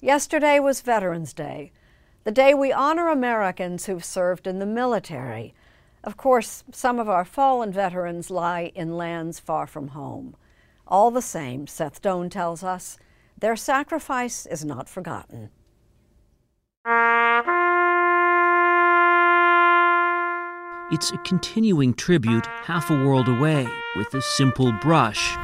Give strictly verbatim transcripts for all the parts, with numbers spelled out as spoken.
Yesterday was Veterans Day, the day we honor Americans who've served in the military. Of course, some of our fallen veterans lie in lands far from home. All the same, Seth Doane tells us, their sacrifice is not forgotten. It's a continuing tribute half a world away with a simple brush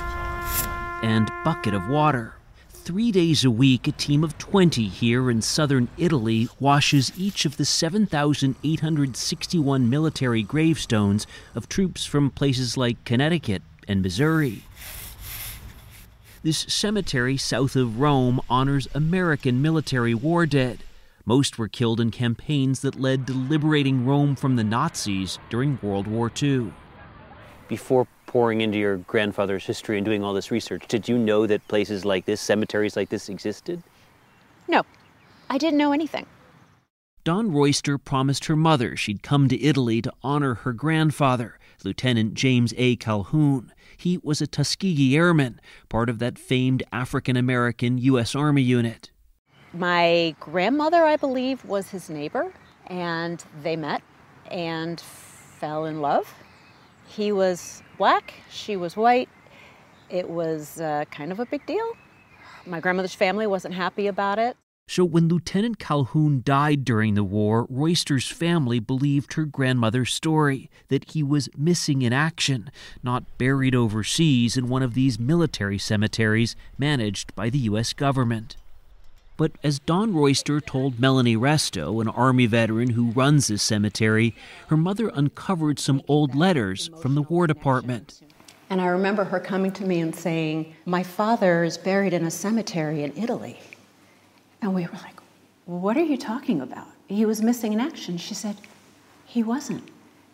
and bucket of water. Three days a week, a team of twenty here in southern Italy washes each of the seven thousand eight hundred sixty-one military gravestones of troops from places like Connecticut and Missouri. This cemetery south of Rome honors American military war dead. Most were killed in campaigns that led to liberating Rome from the Nazis during World War Two. Before pouring into your grandfather's history and doing all this research, did you know that places like this, cemeteries like this, existed? No, I didn't know anything. Dawn Royster promised her mother she'd come to Italy to honor her grandfather, Lieutenant James A. Calhoun. He was a Tuskegee Airman, part of that famed African-American U S Army unit. My grandmother, I believe, was his neighbor, and they met and fell in love. He was black, she was white. It was uh, kind of a big deal. My grandmother's family wasn't happy about it. So when Lieutenant Calhoun died during the war, Royster's family believed her grandmother's story, that he was missing in action, not buried overseas in one of these military cemeteries managed by the U S government. But as Dawn Royster told Melanie Resto, an Army veteran who runs this cemetery, her mother uncovered some old letters from the War Department. And I remember her coming to me and saying, "My father is buried in a cemetery in Italy." And we were like, "What are you talking about? He was missing in action." She said, "He wasn't.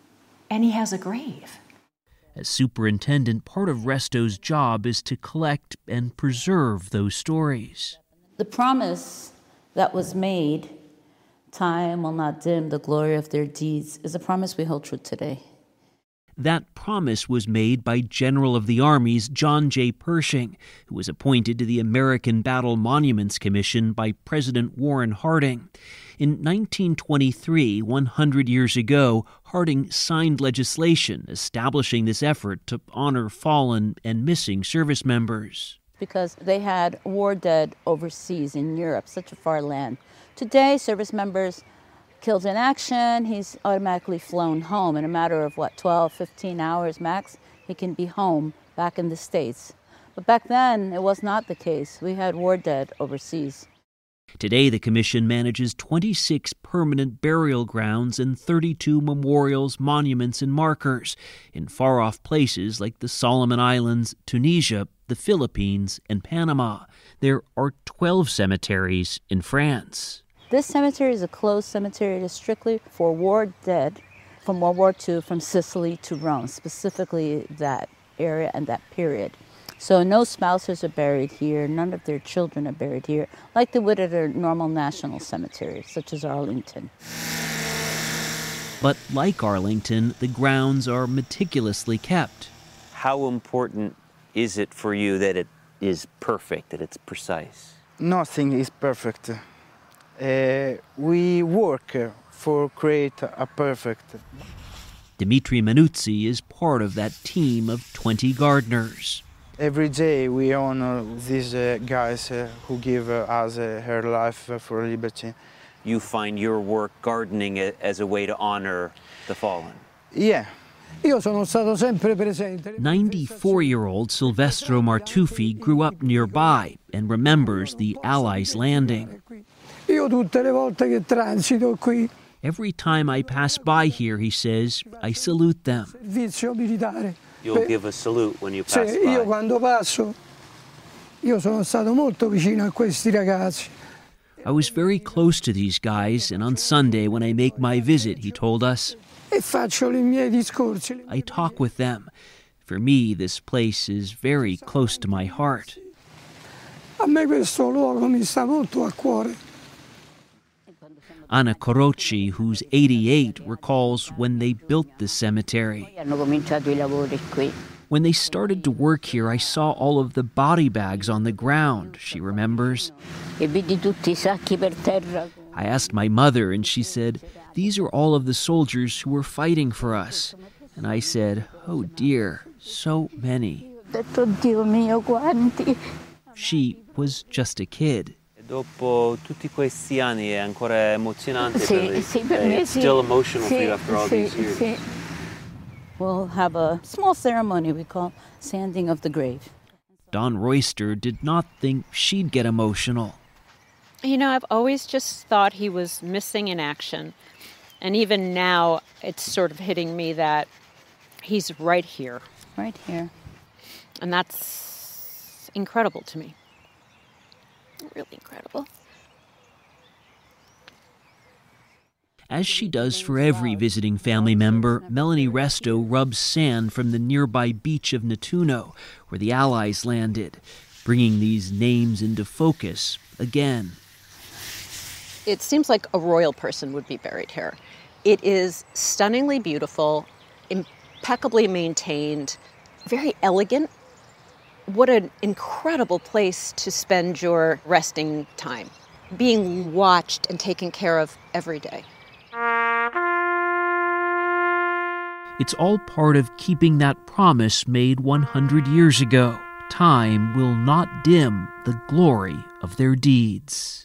And he has a grave." As superintendent, part of Resto's job is to collect and preserve those stories. The promise that was made, time will not dim the glory of their deeds, is a promise we hold true today. That promise was made by General of the Army's John J. Pershing, who was appointed to the American Battle Monuments Commission by President Warren Harding. In nineteen twenty-three, one hundred years ago, Harding signed legislation establishing this effort to honor fallen and missing service members. Because they had war dead overseas in Europe, such a far land. Today, service members killed in action, he's automatically flown home. In a matter of, what, twelve, fifteen hours max, he can be home back in the States. But back then, it was not the case. We had war dead overseas. Today, the commission manages twenty-six permanent burial grounds and thirty-two memorials, monuments, and markers in far-off places like the Solomon Islands, Tunisia, the Philippines, and Panama. There are twelve cemeteries in France. This cemetery is a closed cemetery. It is strictly for war dead from World War Two, from Sicily to Rome, specifically that area and that period. So no spouses are buried here. None of their children are buried here, like they would at a normal national cemetery, such as Arlington. But like Arlington, the grounds are meticulously kept. How important is it for you that it is perfect, that it's precise? Nothing is perfect. Uh, we work for create a perfect. Dimitri Manuzzi is part of that team of twenty gardeners. Every day we honor these uh, guys uh, who give uh, us uh, her life uh, for liberty. You find your work gardening as a way to honor the fallen? Yeah. ninety-four-year-old Silvestro Martufi grew up nearby and remembers the Allies' landing. Every time I pass by here, he says, I salute them. You'll give a salute when you pass by. I was very close to these guys, and on Sunday when I make my visit, he told us, I talk with them. For me, this place is very close to my heart. Anna Corocci, who's eighty-eight, recalls when they built the cemetery. When they started to work here, I saw all of the body bags on the ground, she remembers. I asked my mother, and she said, "These are all of the soldiers who were fighting for us." And I said, "Oh dear, so many." She was just a kid. Dopo tutti questi anni è ancora emozionante per lei. It's still emotional for you after all these years. We'll have a small ceremony we call sanding of the grave. Dawn Royster did not think she'd get emotional. You know, I've always just thought he was missing in action. And even now, it's sort of hitting me that he's right here. Right here. And that's incredible to me. Really incredible. As she does for every visiting family member, Melanie Resto rubs sand from the nearby beach of Nettuno, where the Allies landed, bringing these names into focus again. It seems like a royal person would be buried here. It is stunningly beautiful, impeccably maintained, very elegant. What an incredible place to spend your resting time, being watched and taken care of every day. It's all part of keeping that promise made one hundred years ago. Time will not dim the glory of their deeds.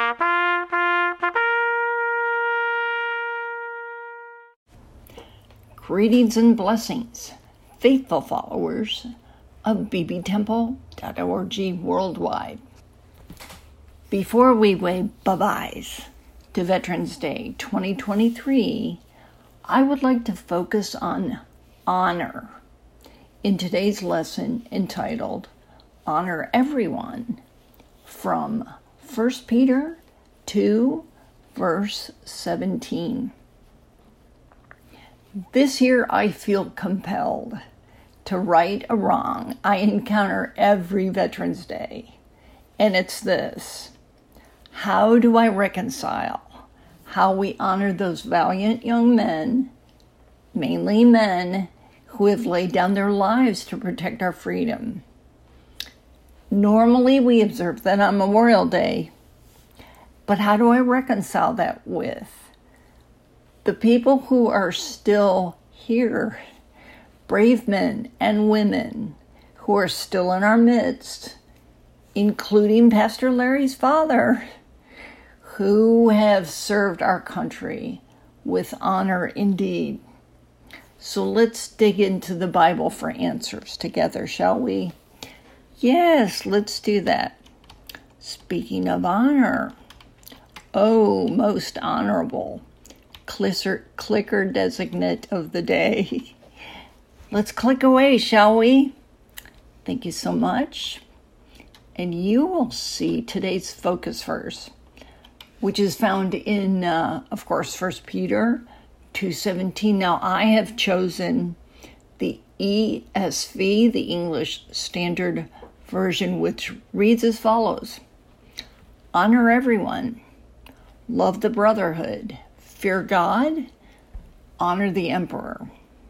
Greetings and blessings, faithful followers of b b temple dot org worldwide. Before we wave bye-byes to Veterans Day twenty twenty-three, I would like to focus on honor in today's lesson entitled Honor Everyone from First Peter two, verse seventeen. This year I feel compelled to right a wrong I encounter every Veterans Day, and it's this: how do I reconcile how we honor those valiant young men, mainly men, who have laid down their lives to protect our freedom? Normally we observe that on Memorial Day, but how do I reconcile that with the people who are still here, brave men and women who are still in our midst, including Pastor Larry's father, who have served our country with honor indeed? So let's dig into the Bible for answers together, shall we? Yes, let's do that. Speaking of honor, oh, most honorable clicker, clicker designate of the day. Let's click away, shall we? Thank you so much. And you will see today's focus verse, which is found in, uh, of course, First Peter two seventeen. Now, I have chosen the E S V, the English Standard Version, which reads as follows: honor everyone, love the brotherhood, fear God, honor the emperor.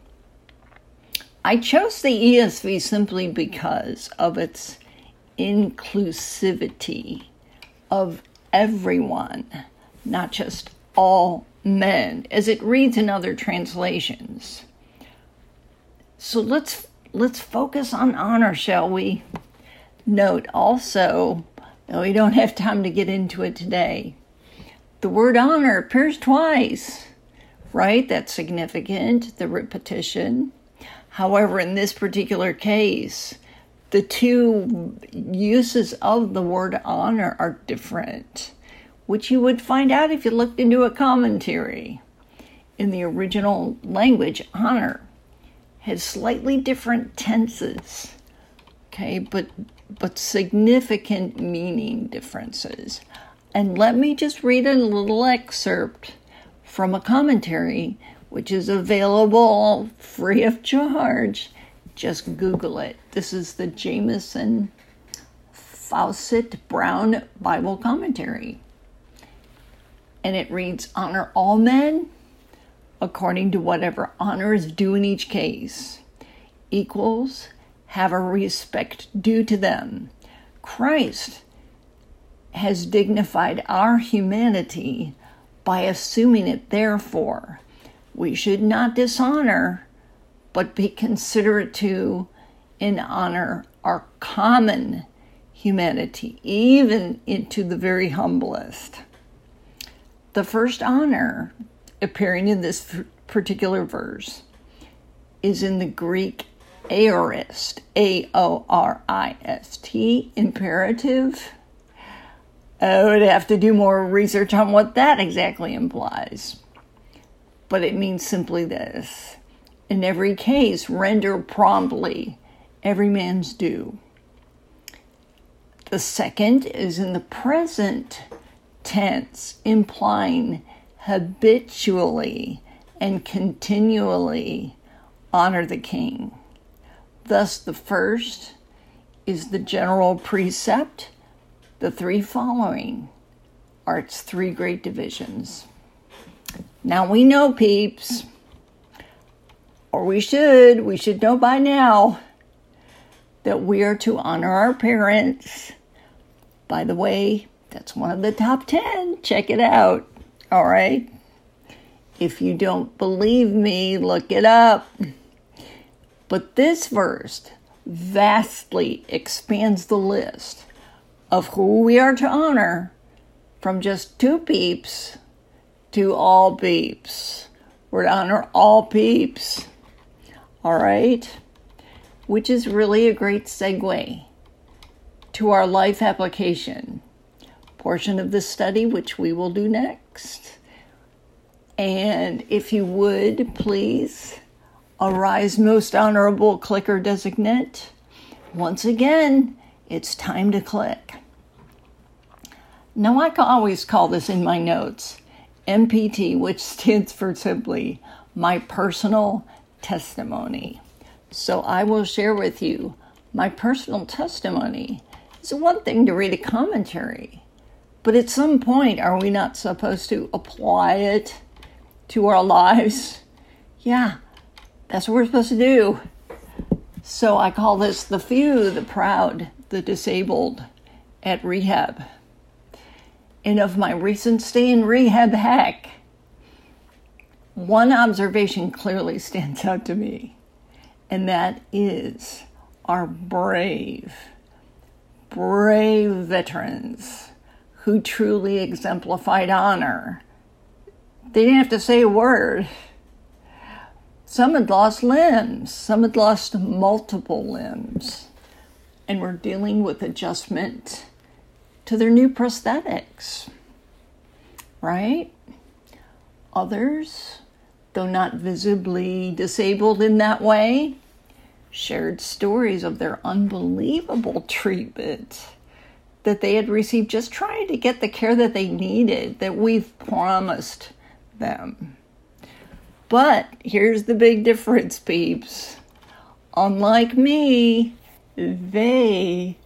I chose the E S V simply because of its inclusivity of everyone, not just all men, as it reads in other translations. So let's let's focus on honor, shall we? Note also, though we don't have time to get into it today, the word honor appears twice, right? That's significant, the repetition. However, in this particular case, the two uses of the word honor are different, which you would find out if you looked into a commentary. In the original language, honor has slightly different tenses, okay, but but significant meaning differences. And let me just read a little excerpt from a commentary, which is available free of charge. Just Google it. This is the Jamieson Fawcett Brown Bible Commentary. And it reads, honor all men according to whatever honor is due in each case. equals have a respect due to them. Christ has dignified our humanity by assuming it. Therefore, we should not dishonor, but be considerate to and honor our common humanity, even into the very humblest. The first honor appearing in this particular verse is in the Greek aorist, A O R I S T, imperative. I would have to do more research on what that exactly implies. But it means simply this: in every case, render promptly every man's due. The second is in the present tense, implying habitually and continually honor the king. Thus, the first is the general precept. The three following are its three great divisions. Now we know, peeps, or we should, we should know by now, that we are to honor our parents. By the way, that's one of the top ten. Check it out. All right? If you don't believe me, look it up. But this verse vastly expands the list of who we are to honor from just two peeps to all peeps. We're to honor all peeps. All right? Which is really a great segue to our life application portion of the study, which we will do next. And if you would, please, arise, most honorable clicker designate. Once again, it's time to click. Now, I can always call this in my notes M P T, which stands for simply my personal testimony. So I will share with you my personal testimony. It's one thing to read a commentary, but at some point, are we not supposed to apply it to our lives? Yeah, that's what we're supposed to do. So I call this the few, the proud, the disabled at rehab. And of my recent stay in rehab heck, one observation clearly stands out to me, and that is our brave, brave veterans who truly exemplified honor. They didn't have to say a word. Some had lost limbs. Some had lost multiple limbs and were dealing with adjustment to their new prosthetics, right? Others, though not visibly disabled in that way, shared stories of their unbelievable treatment that they had received just trying to get the care that they needed, that we've promised them. But here's the big difference, peeps. Unlike me, they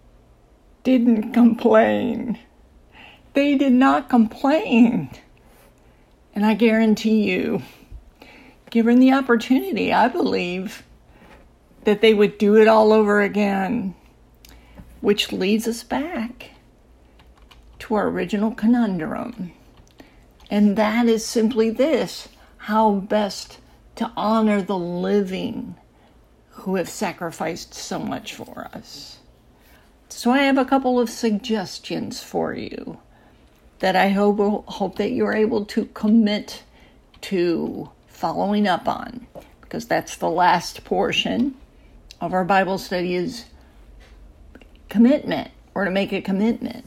didn't complain. They did not complain. And I guarantee you, given the opportunity, I believe that they would do it all over again. Which leads us back to our original conundrum. And that is simply this: how best to honor the living who have sacrificed so much for us. So I have a couple of suggestions for you that I hope, hope that you're able to commit to following up on, because that's the last portion of our Bible study, is commitment, or to make a commitment.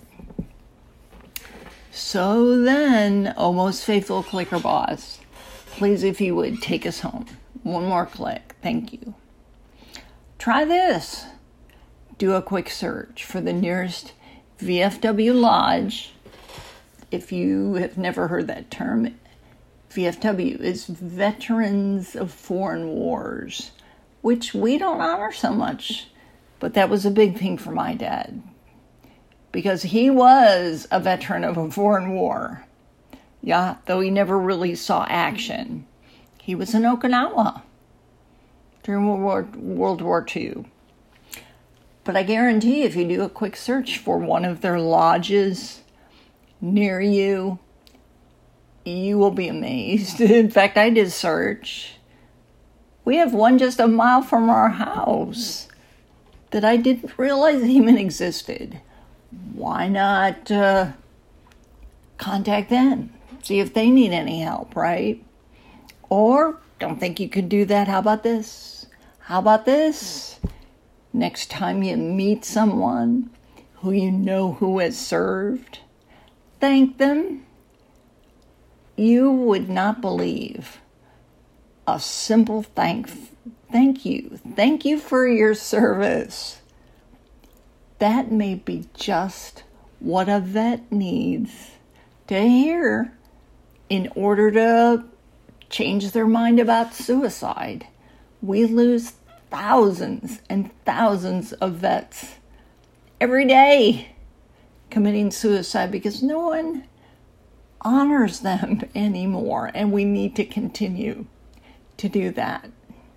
So then, oh most faithful clicker boss, please, if you would, take us home. One more click. Thank you. Try this. Do a quick search for the nearest V F W lodge. If you have never heard that term, V F W is Veterans of Foreign Wars, which we don't honor so much. But that was a big thing for my dad, because he was a veteran of a foreign war. Yeah, though he never really saw action. He was in Okinawa. during World War, World War Two. But I guarantee if you do a quick search for one of their lodges near you, you will be amazed. In fact, I did search. We have one just a mile from our house that I didn't realize even existed. Why not uh, contact them? See if they need any help, right? Or, don't think you could do that. How about this? How about this? Next time you meet someone who you know who has served, thank them. You would not believe a simple thank thank you. Thank you for your service. That may be just what a vet needs to hear in order to change their mind about suicide. We lose thousands and thousands of vets every day committing suicide because no one honors them anymore, and we need to continue to do that.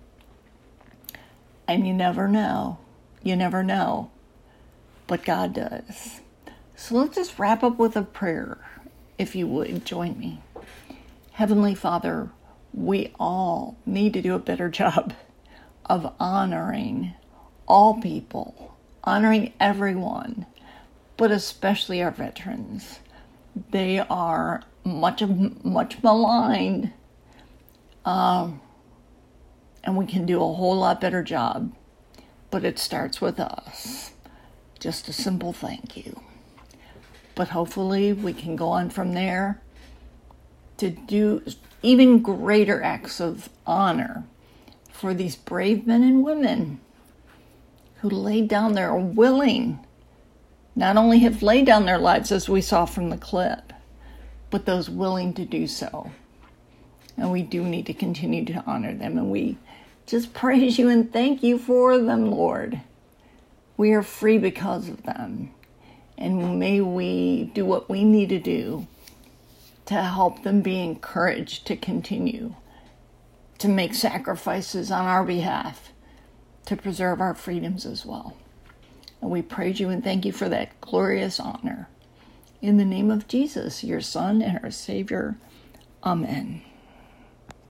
And you never know. You never know. But God does. So let's just wrap up with a prayer, if you would join me. Heavenly Father, we all need to do a better job of honoring all people, honoring everyone, but especially our veterans. They are much much maligned, um, and we can do a whole lot better job, but it starts with us. Just a simple thank you. But hopefully we can go on from there to do even greater acts of honor for these brave men and women who laid down their willing, not only have laid down their lives as we saw from the clip, but those willing to do so. And we do need to continue to honor them, and we just praise you and thank you for them, Lord. We are free because of them. And may we do what we need to do to help them be encouraged to continue to make sacrifices on our behalf to preserve our freedoms as well. And we praise you and thank you for that glorious honor. In the name of Jesus, your Son and our Savior. Amen.